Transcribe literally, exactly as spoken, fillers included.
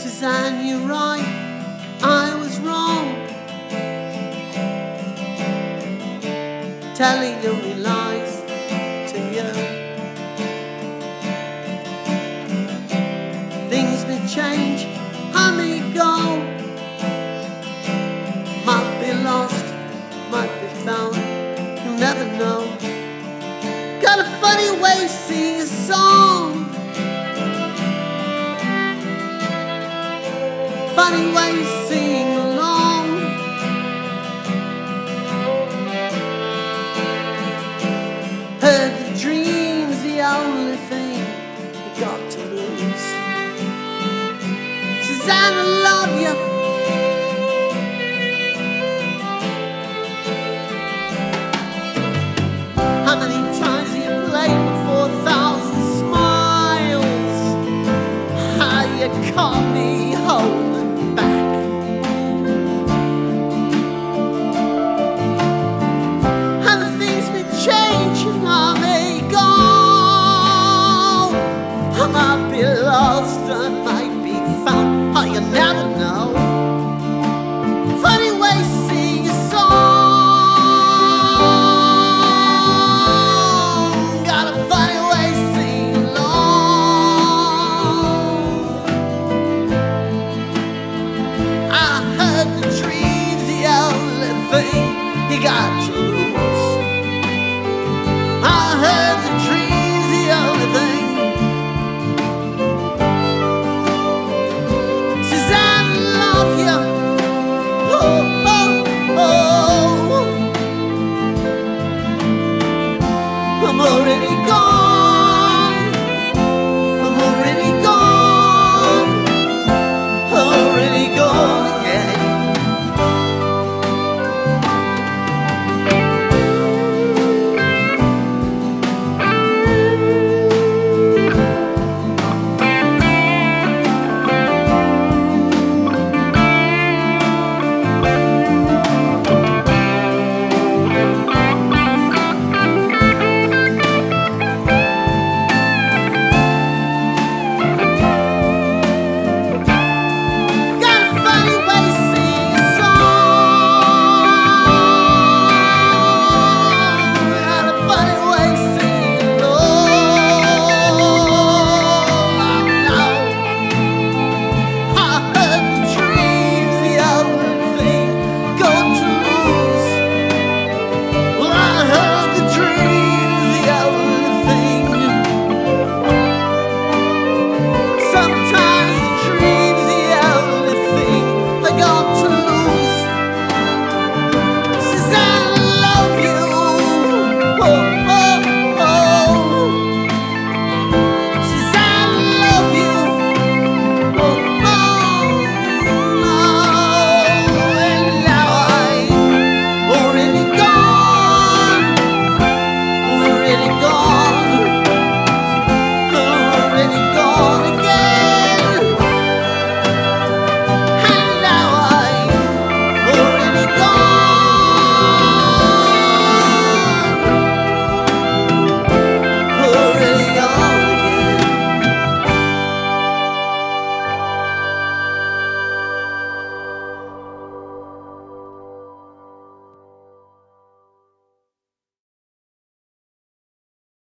Suzanne, you're right, I was wrong, telling only lies to you. Things may change, I may go, might be lost, might be found, you'll never know. Got a funny way of singing a song, funny way of singing along. Heard the dream's the only thing you got to lose. Suzanne, I love you. How many times have you played before a thousand smiles? How you caught me